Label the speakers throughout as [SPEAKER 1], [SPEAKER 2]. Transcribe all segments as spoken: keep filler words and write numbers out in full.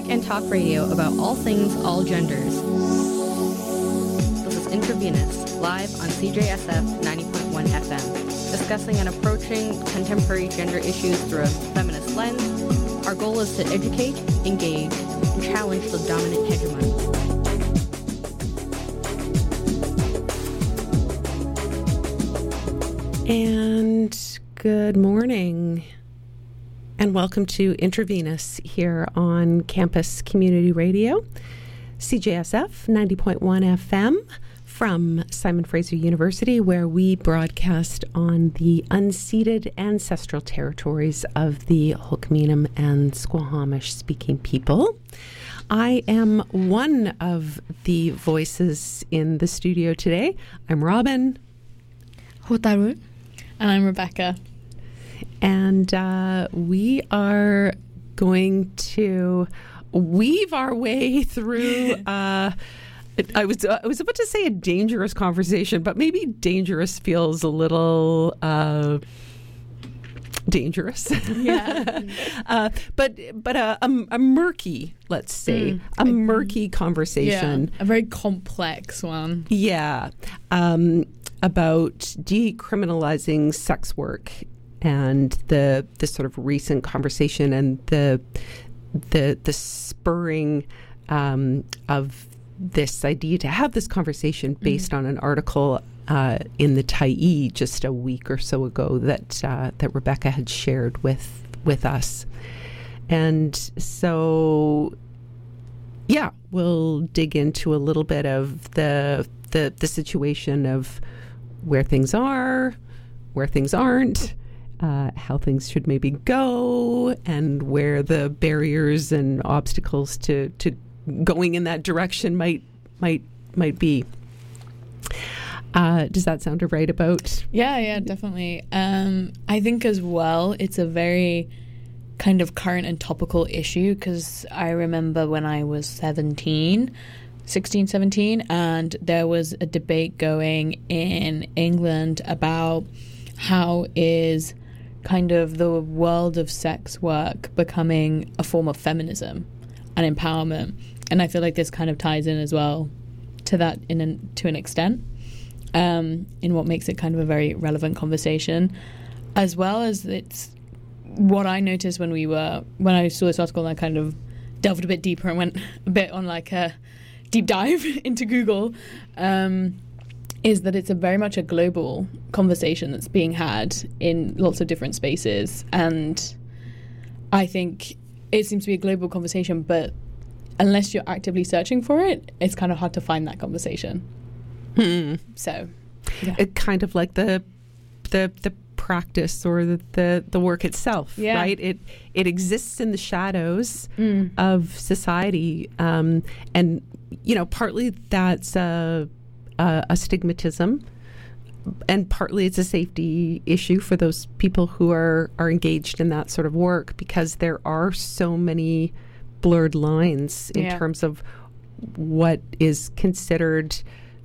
[SPEAKER 1] music and talk radio about all things, all genders. This is Intravenous, live on C J S F ninety point one F M, discussing and approaching contemporary gender issues through a feminist lens. Our goal is to educate, engage, and challenge the dominant hegemony.
[SPEAKER 2] And good morning, and welcome to Intravenous here on Campus Community Radio, C J S F ninety point one F M from Simon Fraser University, where we broadcast on the unceded ancestral territories of the Hul'qumi'num and Squamish speaking people. I am one of the voices in the studio today. I'm Robin.
[SPEAKER 3] Hotaru. And I'm Rebecca.
[SPEAKER 2] And uh, we are going to weave our way through. Uh, I was uh, I was about to say a dangerous conversation, but maybe dangerous feels a little uh, dangerous.
[SPEAKER 3] Yeah.
[SPEAKER 2] uh, but but a, a, a murky, let's say, mm. a murky conversation.
[SPEAKER 3] Yeah, a very complex one.
[SPEAKER 2] Yeah. Um, about decriminalizing sex work and the the sort of recent conversation and the the the spurring um, of this idea to have this conversation based mm. on an article uh, in the Tyee just a week or so ago that uh, that Rebecca had shared with with us. And so yeah, we'll dig into a little bit of the the the situation of where things are, where things aren't, uh, how things should maybe go, and where the barriers and obstacles to, to going in that direction might might might be. Uh, does that sound right about?
[SPEAKER 3] Yeah, yeah, definitely. Um, I think as well, it's a very kind of current and topical issue, because I remember when I was seventeen, sixteen, seventeen, and there was a debate going in England about how is kind of the world of sex work becoming a form of feminism and empowerment. And I feel like this kind of ties in as well to that in an, to an extent, um, in what makes it kind of a very relevant conversation, as well as it's what I noticed when we were, when I saw this article and I kind of delved a bit deeper and went a bit on like a deep dive into Google, um, is that it's a very much a global conversation that's being had in lots of different spaces. And I think it seems to be a global conversation, but unless you're actively searching for it, it's kind of hard to find that conversation.
[SPEAKER 2] Hmm.
[SPEAKER 3] So, yeah.
[SPEAKER 2] It kind of like the the the practice or the, the, the work itself,
[SPEAKER 3] yeah.
[SPEAKER 2] right? It it exists in the shadows
[SPEAKER 3] mm.
[SPEAKER 2] of society, um, and you know, partly that's a, a, a stigmatism, and partly it's a safety issue for those people who are, are engaged in that sort of work, because there are so many blurred lines in
[SPEAKER 3] yeah.
[SPEAKER 2] terms of what is considered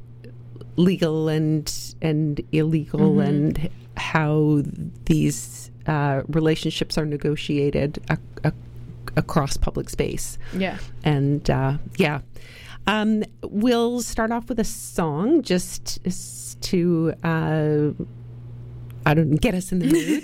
[SPEAKER 2] legal and and illegal, mm-hmm. and how these uh, relationships are negotiated a, a, across public space.
[SPEAKER 3] Yeah.
[SPEAKER 2] And uh, yeah. Um, we'll start off with a song just to, uh, I don't know, get us in the mood.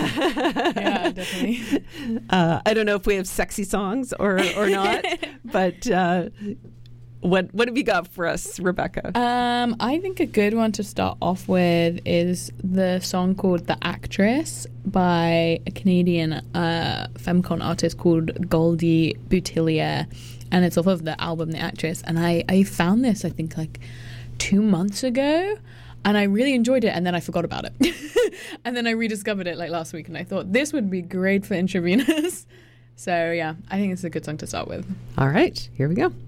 [SPEAKER 3] Yeah, definitely.
[SPEAKER 2] Uh, I don't know if we have sexy songs or, or not, but uh, what what have you got for us, Rebecca?
[SPEAKER 3] Um, I think a good one to start off with is the song called The Actress by a Canadian uh, femcon artist called Goldie Boutillier. And it's off of the album The Actress. And I, I found this, I think, like two months ago. And I really enjoyed it. And then I forgot about it. And then I rediscovered it like last week. And I thought this would be great for Intravenous. So, yeah, I think it's a good song to start with.
[SPEAKER 2] All right. Here we go.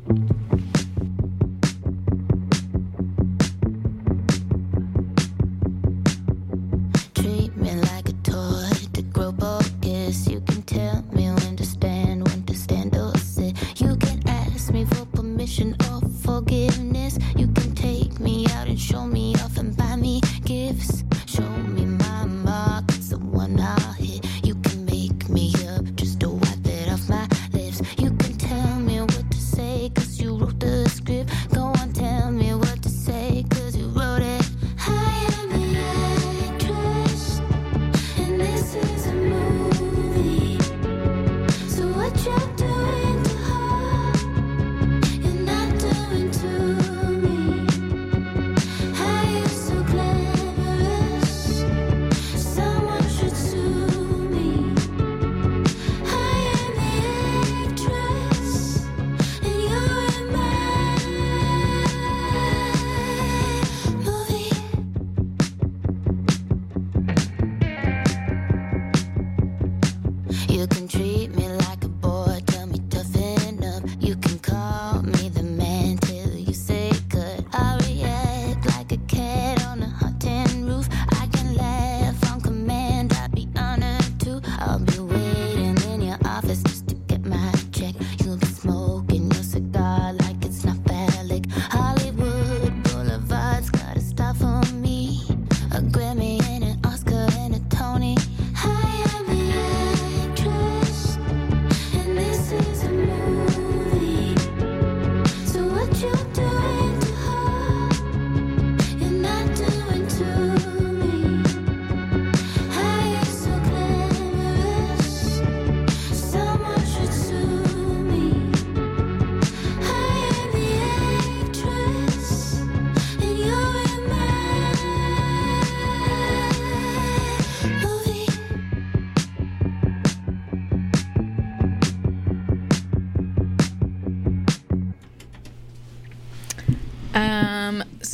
[SPEAKER 4] Treat me like a toy to grow bogus. You can tell me when to stand, when to stand or sit. You can ask me for permission or forgiveness. You can take me out and show me off and buy me gifts. Show me my mark, it's the one I'll hit. You can make me up just to wipe it off my lips. You can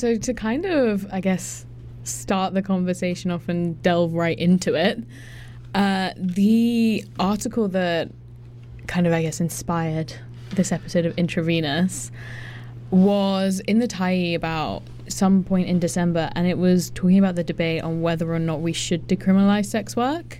[SPEAKER 3] so to kind of, I guess, start the conversation off and delve right into it, uh, the article that kind of, I guess, inspired this episode of Intravenous was in the Tyee about some point in December, and it was talking about the debate on whether or not we should decriminalize sex work,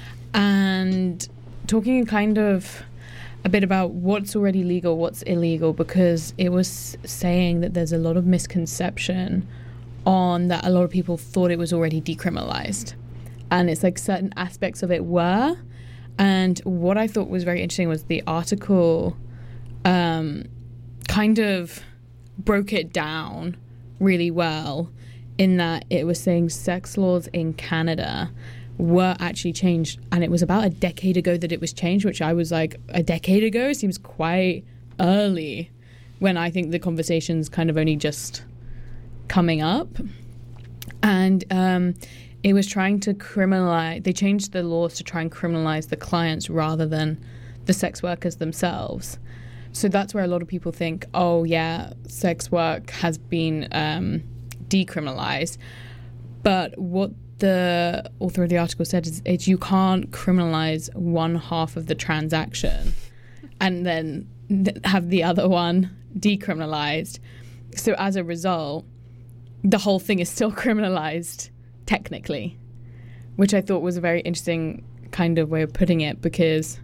[SPEAKER 3] and talking kind of a bit about what's already legal, what's illegal, because it was saying that there's a lot of misconception on that a lot of people thought it was already decriminalized, and it's like certain aspects of it were. And what I thought was very interesting was the article um, kind of broke it down really well, in that it was saying sex laws in Canada were actually changed, and it was about a decade ago that it was changed, which I was like, a decade ago seems quite early, when I think the conversation's kind of only just coming up. And um, it was trying to criminalize, they changed the laws to try and criminalize the clients rather than the sex workers themselves. So that's where a lot of people think, oh yeah, sex work has been um, decriminalized. But what the author of the article said is, is you can't criminalize one half of the transaction and then th- have the other one decriminalized. So as a result, the whole thing is still criminalized technically, which I thought was a very interesting kind of way of putting it, because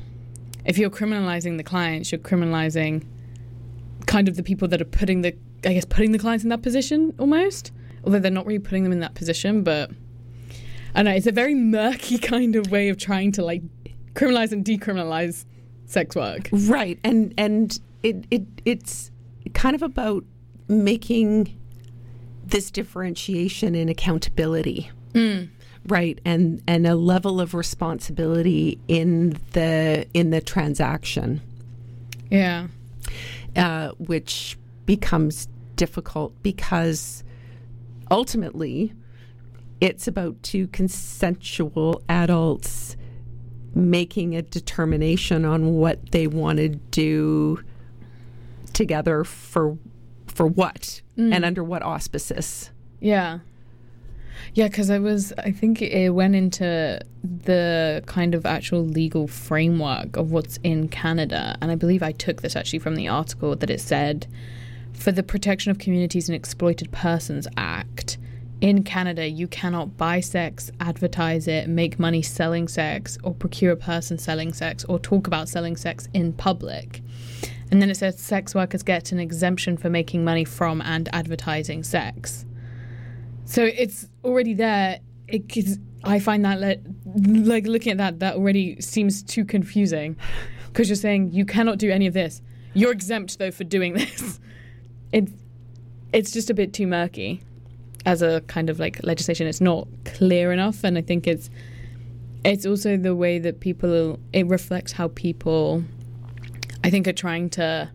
[SPEAKER 3] if you're criminalizing the clients, you're criminalizing kind of the people that are putting the, I guess, putting the clients in that position almost, although they're not really putting them in that position. But I don't know, it's a very murky kind of way of trying to like criminalize and decriminalize sex work.
[SPEAKER 2] Right. And and it, it it's kind of about making this differentiation in accountability. Mm. Right, and and a level of responsibility in the in the transaction.
[SPEAKER 3] Yeah,
[SPEAKER 2] uh, which becomes difficult because ultimately it's about two consensual adults making a determination on what they want to do together for for what mm. and under what auspices.
[SPEAKER 3] Yeah. Yeah, because I was, I think it went into the kind of actual legal framework of what's in Canada. And I believe I took this actually from the article, that it said, for the Protection of Communities and Exploited Persons Act, in Canada, you cannot buy sex, advertise it, make money selling sex, or procure a person selling sex, or talk about selling sex in public. And then it says sex workers get an exemption for making money from and advertising sex. So it's already there. It, I find that, le- like, looking at that, that already seems too confusing, because you're saying you cannot do any of this. You're exempt, though, for doing this. It, it's just a bit too murky as a kind of, like, legislation. It's not clear enough, and I think it's it's also the way that people, it reflects how people, I think, are trying to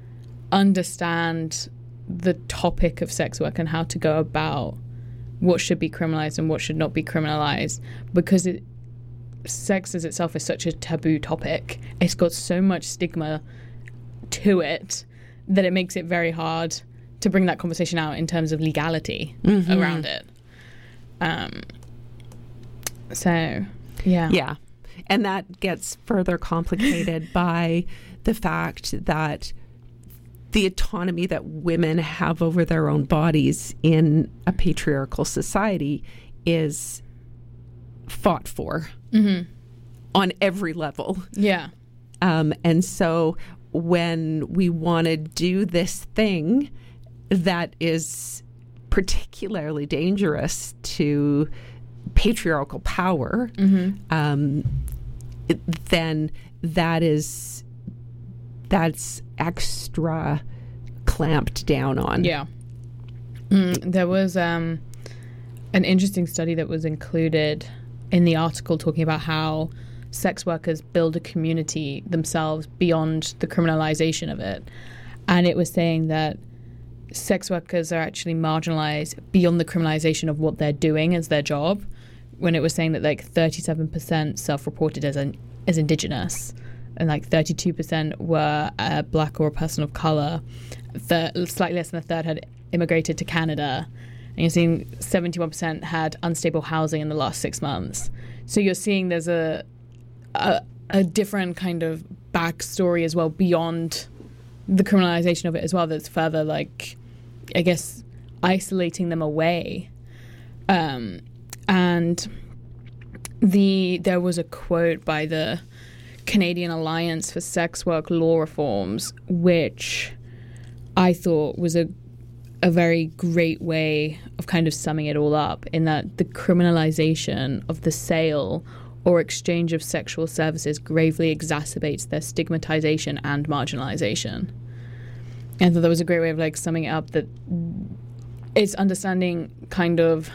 [SPEAKER 3] understand the topic of sex work and how to go about what should be criminalized and what should not be criminalized, because it, sex as itself is such a taboo topic. It's got so much stigma to it that it makes it very hard to bring that conversation out in terms of legality mm-hmm. around it. Um, so, yeah.
[SPEAKER 2] Yeah. And that gets further complicated by the fact that the autonomy that women have over their own bodies in a patriarchal society is fought for mm-hmm. on every level.
[SPEAKER 3] Yeah.
[SPEAKER 2] Um, and so when we want to do this thing that is particularly dangerous to patriarchal power, mm-hmm. um, it, then that is that's extra clamped down on.
[SPEAKER 3] Yeah. Mm, there was um, an interesting study that was included in the article talking about how sex workers build a community themselves beyond the criminalization of it. And it was saying that sex workers are actually marginalized beyond the criminalization of what they're doing as their job, when it was saying that like thirty-seven percent self-reported as an as indigenous, and like thirty-two percent were uh, black or a person of color. Th- slightly less than a third had immigrated to Canada, and you're seeing seventy-one percent had unstable housing in the last six months. So you're seeing there's a a, a different kind of backstory as well beyond the criminalization of it as well, that's further, like, I guess, isolating them away. Um, and the there was a quote by the Canadian Alliance for Sex Work Law Reforms, which I thought was a a very great way of kind of summing it all up, in that the criminalization of the sale or exchange of sexual services gravely exacerbates their stigmatization and marginalization. And I thought that was a great way of like summing it up, that it's understanding kind of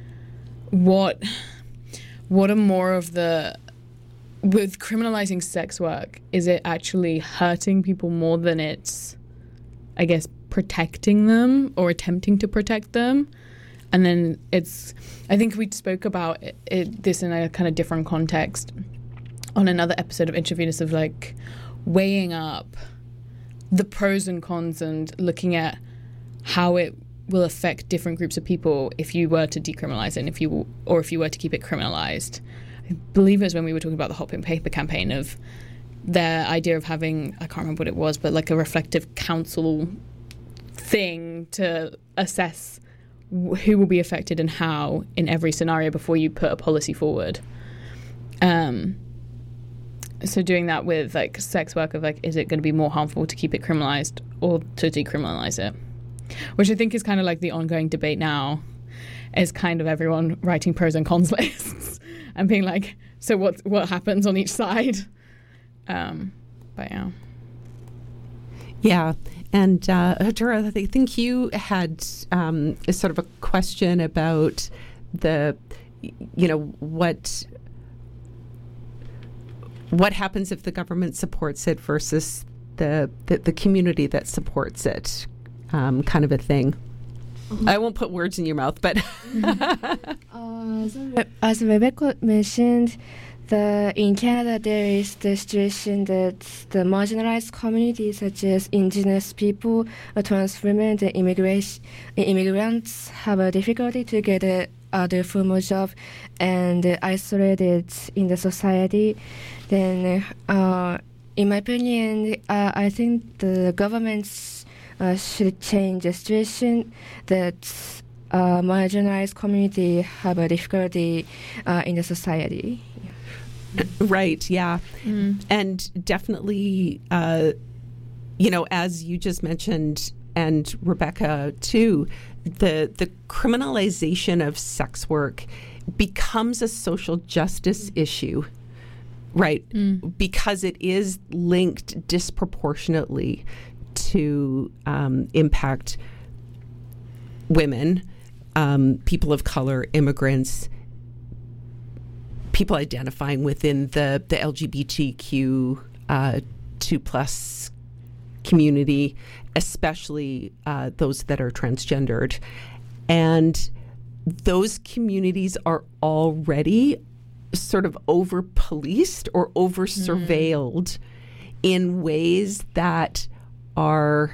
[SPEAKER 3] what what are more of the, with criminalizing sex work, is it actually hurting people more than it's, I guess, protecting them or attempting to protect them? And then it's, I think we spoke about it, it, this in a kind of different context on another episode of Intravenous, of like weighing up the pros and cons and looking at how it will affect different groups of people if you were to decriminalize it, and if you, or if you were to keep it criminalized. I believe it was when we were talking about the Hot Pink Paper campaign, of their idea of having, I can't remember what it was, but like a reflective council thing to assess who will be affected and how in every scenario before you put a policy forward. Um, so doing that with like sex work, of like, is it going to be more harmful to keep it criminalized or to decriminalize it? Which I think is kind of like the ongoing debate now, is kind of everyone writing pros and cons lists and being like, so what what happens on each side? Um, but yeah.
[SPEAKER 2] Yeah. And uh, Hatura, I think you had um, a sort of a question about the, you know, what what happens if the government supports it versus the the, the community that supports it, um, kind of a thing. Mm-hmm. I won't put words in your mouth, but
[SPEAKER 5] uh, so, as Rebecca mentioned, The, in Canada, there is the situation that the marginalized communities, such as indigenous people, uh, trans women, and immigration, immigrants, have a difficulty to get a other formal job and uh, isolated in the society. Then, uh, in my opinion, uh, I think the governments uh, should change the situation that uh, marginalized community have a difficulty uh, in the society.
[SPEAKER 2] Right, yeah.
[SPEAKER 3] Mm.
[SPEAKER 2] And definitely, uh, you know, as you just mentioned, and Rebecca too, the the criminalization of sex work becomes a social justice mm. issue, right? Mm. Because it is linked disproportionately to um, impact women, um, people of color, immigrants, people identifying within the, the L G B T Q uh, two plus community, especially uh, those that are transgendered. And those communities are already sort of over-policed or over-surveilled mm. in ways that are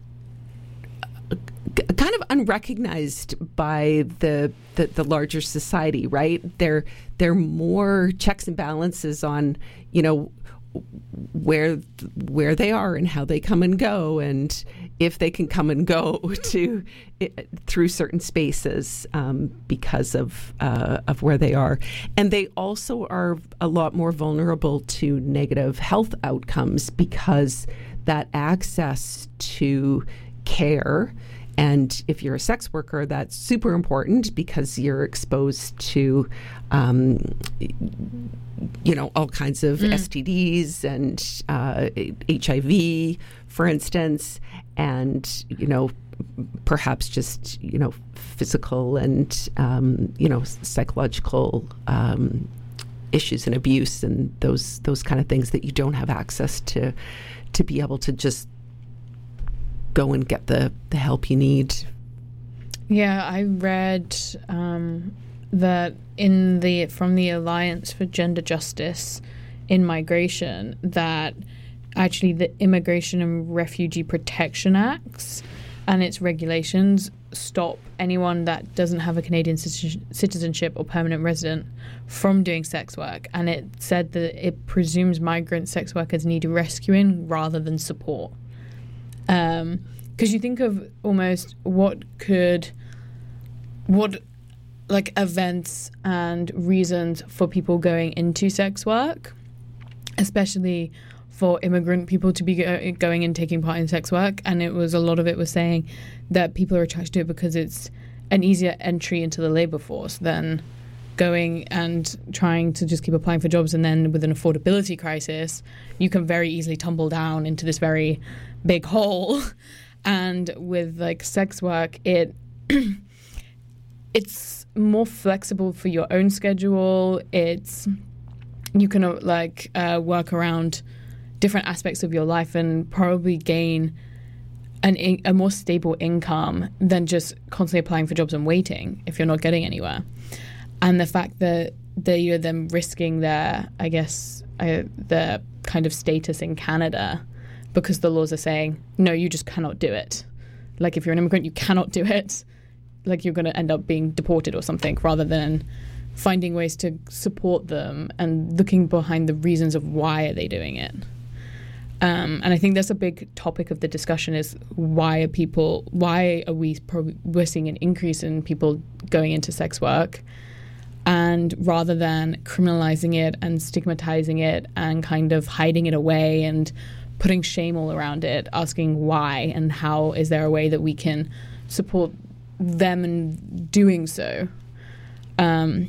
[SPEAKER 2] kind of unrecognized by the, the the larger society, right? There there are more checks and balances on, you know, where where they are and how they come and go, and if they can come and go to through certain spaces um, because of uh, of where they are, and they also are a lot more vulnerable to negative health outcomes because that access to care. And if you're a sex worker, that's super important because you're exposed to, um, you know, all kinds of mm. S T Ds and uh, H I V, for instance, and, you know, perhaps just, you know, physical and, um, you know, psychological um, issues and abuse and those those kind of things that you don't have access to to be able to just go and get the, the help you need.
[SPEAKER 3] Yeah, I read um, that in the from the Alliance for Gender Justice in Migration, that actually the Immigration and Refugee Protection Acts and its regulations stop anyone that doesn't have a Canadian citizenship or permanent resident from doing sex work. And it said that it presumes migrant sex workers need rescuing rather than support. Um, because you think of almost what could, what like events and reasons for people going into sex work, especially for immigrant people to be go- going and taking part in sex work. And it was a lot of it was saying that people are attracted to it because it's an easier entry into the labor force than going and trying to just keep applying for jobs. And then with an affordability crisis, you can very easily tumble down into this very big hole. And with like sex work, it it's more flexible for your own schedule. It's you can uh, like uh, work around different aspects of your life and probably gain an in- a more stable income than just constantly applying for jobs and waiting if you're not getting anywhere. And the fact that they are then risking their, I guess, uh, their kind of status in Canada because the laws are saying, no, you just cannot do it. Like if you're an immigrant, you cannot do it. Like you're going to end up being deported or something, rather than finding ways to support them and looking behind the reasons of why are they doing it. Um, and I think that's a big topic of the discussion is why are people, why are we pro- we're seeing an increase in people going into sex work? And rather than criminalizing it and stigmatizing it and kind of hiding it away and putting shame all around it, asking why and how is there a way that we can support them in doing so. Um,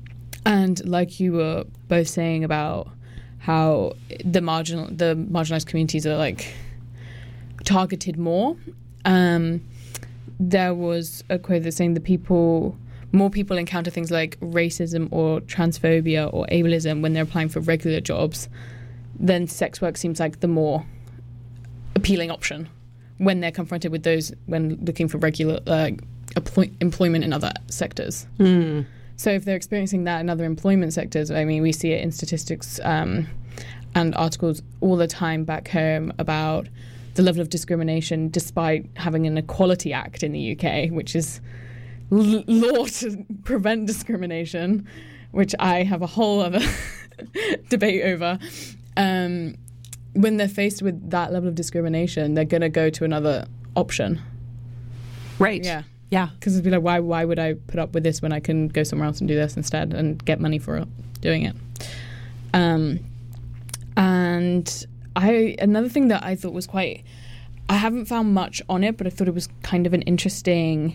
[SPEAKER 3] and like you were both saying about how the marginal, the marginalized communities are like targeted more. Um, there was a quote that's saying the people, more people encounter things like racism or transphobia or ableism when they're applying for regular jobs, then sex work seems like the more appealing option when they're confronted with those when looking for regular uh, employ- employment in other sectors.
[SPEAKER 2] Mm.
[SPEAKER 3] So if they're experiencing that in other employment sectors, I mean, we see it in statistics um, and articles all the time back home about the level of discrimination despite having an Equality Act in the U K, which is l- law to prevent discrimination, which I have a whole other debate over. Um, when they're faced with that level of discrimination, they're going to go to another option.
[SPEAKER 2] Right.
[SPEAKER 3] Yeah.
[SPEAKER 2] Yeah.
[SPEAKER 3] Because it'd be like, why why would I put up with this when I can go somewhere else and do this instead and get money for doing it? Um, and I another thing that I thought was quite, I haven't found much on it, but I thought it was kind of an interesting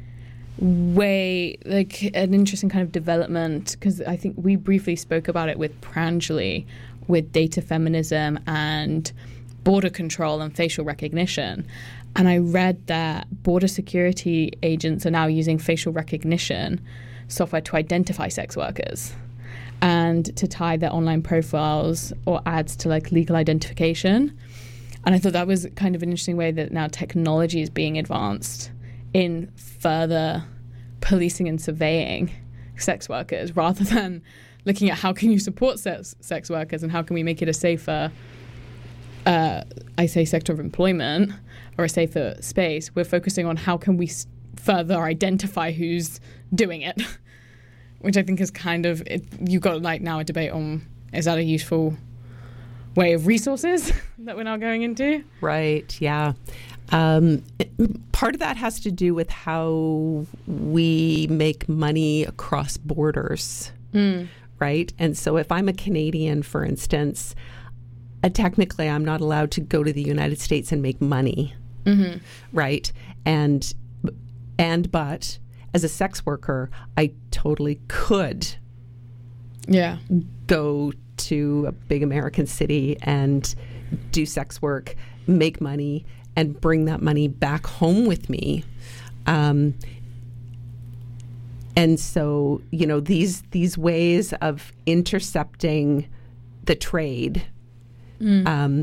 [SPEAKER 3] way, like an interesting kind of development, because I think we briefly spoke about it with Pranjali, with data feminism and border control and facial recognition. And I read that border security agents are now using facial recognition software to identify sex workers and to tie their online profiles or ads to like legal identification. And I thought that was kind of an interesting way that now technology is being advanced in further policing and surveying sex workers, rather than looking at how can you support sex, sex workers and how can we make it a safer, uh, I say sector of employment, or a safer space. We're focusing on how can we s- further identify who's doing it, which I think is kind of, it, you've got like now a debate on, is that a useful way of resources that we're now going into?
[SPEAKER 2] Right, yeah. Um, it, part of that has to do with how we make money across borders,
[SPEAKER 3] Mm.
[SPEAKER 2] right? And so if I'm a Canadian, for instance, uh, technically I'm not allowed to go to the United States and make money.
[SPEAKER 3] Mm-hmm.
[SPEAKER 2] Right. And, and, but as a sex worker, I totally could
[SPEAKER 3] Yeah.
[SPEAKER 2] go to a big American city and do sex work, make money, and bring that money back home with me. Um, and so, you know, these, these ways of intercepting the trade,
[SPEAKER 3] Mm.
[SPEAKER 2] um,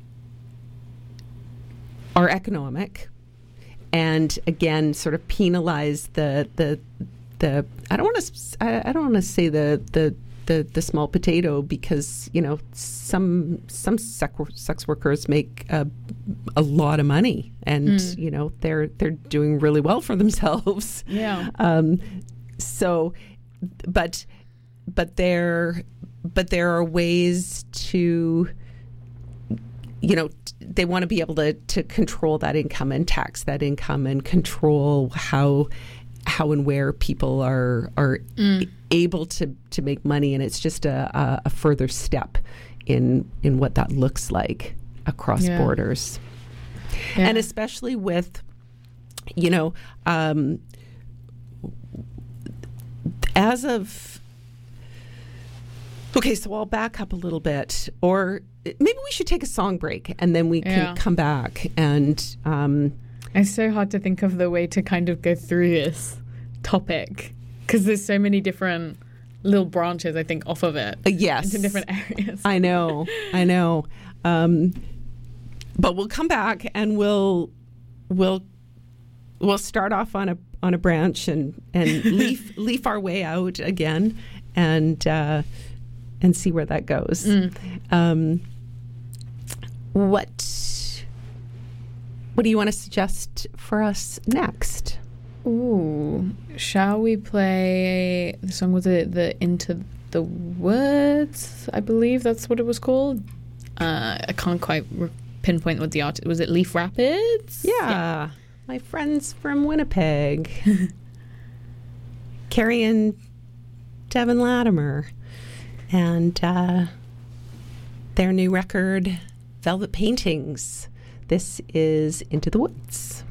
[SPEAKER 2] are economic, and again, sort of penalize the the the. I don't want to. I don't want to say the the the, the small potato, because you know some some sex, sex workers make a, a lot of money, and mm. you know they're they're doing really well for themselves.
[SPEAKER 3] Yeah.
[SPEAKER 2] Um, so, but but there but there are ways to, you know, they want to be able to to control that income and tax that income and control how. how and where people are are mm. able to, to make money, and it's just a, a, a further step in in what that looks like across yeah. borders, yeah. and especially with, you know, um, as of okay, so I'll back up a little bit, or maybe we should take a song break and then we can yeah. come back and. Um,
[SPEAKER 3] It's so hard to think of the way to kind of go through this topic because there's so many different little branches, I think, off of it.
[SPEAKER 2] Uh, yes.
[SPEAKER 3] Into different areas.
[SPEAKER 2] I know. I know. Um, but we'll come back and we'll we'll we'll start off on a on a branch and and leaf leaf our way out again and uh, and see where that goes.
[SPEAKER 3] Mm.
[SPEAKER 2] Um, what. What do you want to suggest for us next?
[SPEAKER 3] Ooh, shall we play the song with the, the Into the Woods? I believe that's what it was called. Uh, I can't quite re- pinpoint what the artist was. It Leaf Rapids?
[SPEAKER 2] Yeah, yeah. My friends from Winnipeg, Carrie and Devin Latimer, and uh, their new record, Velvet Paintings. This is Into the Woods.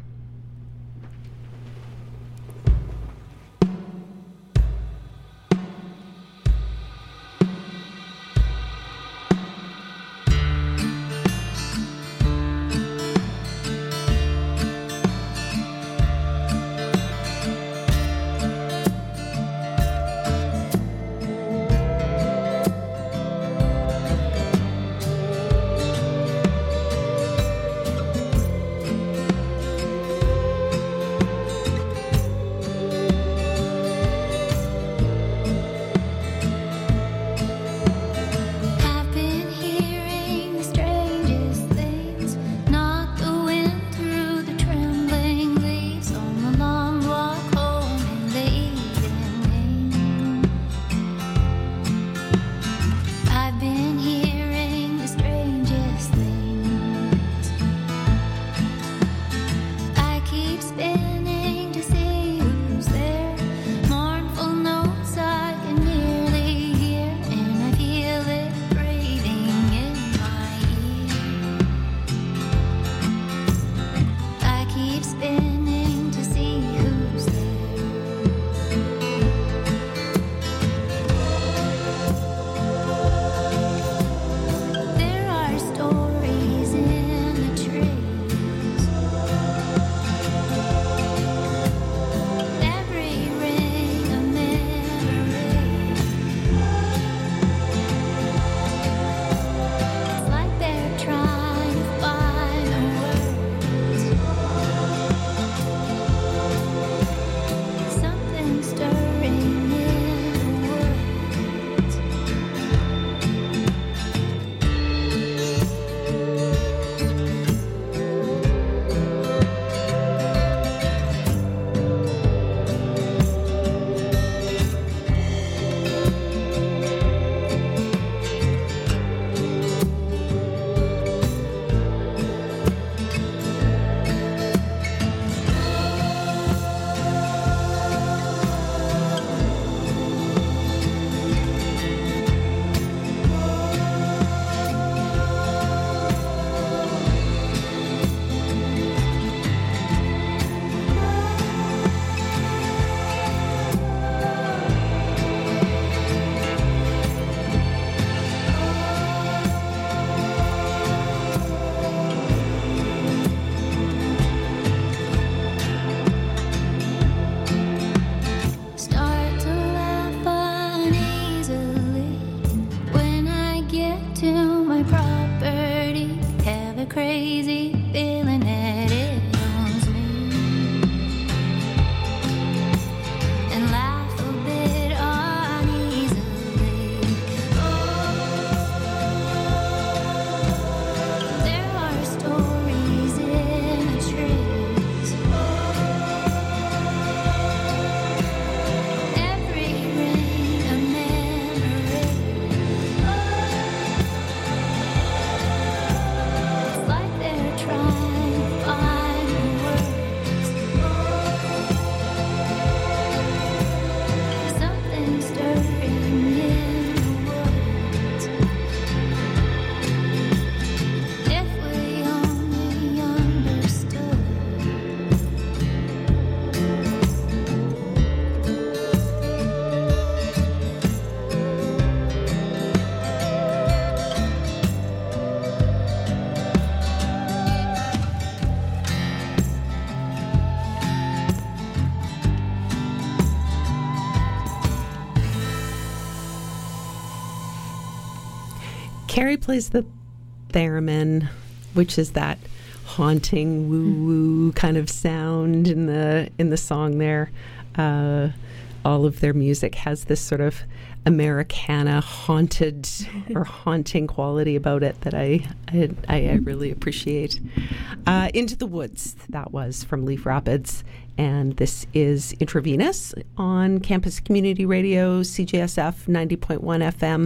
[SPEAKER 2] Carrie plays the theremin, which is that haunting woo-woo kind of sound in the in the song there. Uh, all of their music has this sort of Americana haunted or haunting quality about it that I I, I, I really appreciate. Uh, Into the Woods, that was from Leaf Rapids, and this is Intravenous on Campus Community Radio, C J S F ninety point one F M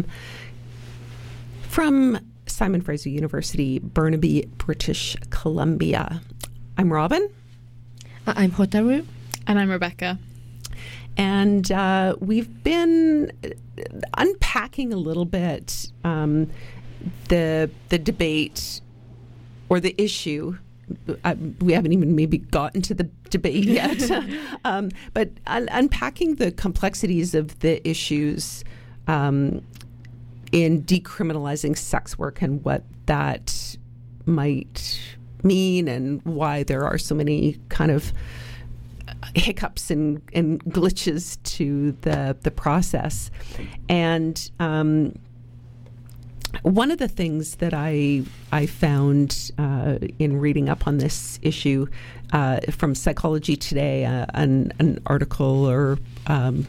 [SPEAKER 2] from Simon Fraser University, Burnaby, British Columbia. I'm Robin.
[SPEAKER 5] Uh, I'm Hotaru.
[SPEAKER 3] And I'm Rebecca.
[SPEAKER 2] And uh, we've been unpacking a little bit um, the the debate or the issue. Uh, we haven't even maybe gotten to the debate yet, um, but un- unpacking the complexities of the issues um, in decriminalizing sex work and what that might mean and why there are so many kind of hiccups and, and glitches to the the process. And um, one of the things that I I found uh, in reading up on this issue uh, from Psychology Today, uh, an, an article or um,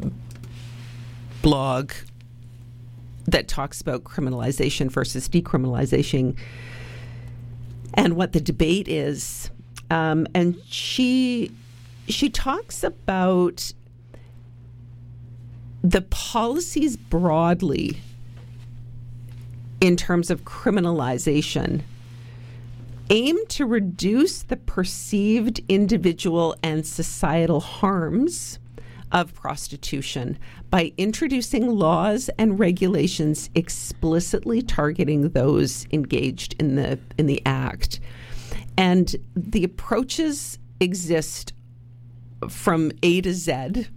[SPEAKER 2] blog that talks about criminalization versus decriminalization and what the debate is. Um, and she she talks about the policies broadly in terms of criminalization aim to reduce the perceived individual and societal harms of prostitution by introducing laws and regulations explicitly targeting those engaged in the in the act. And the approaches exist from A to Z,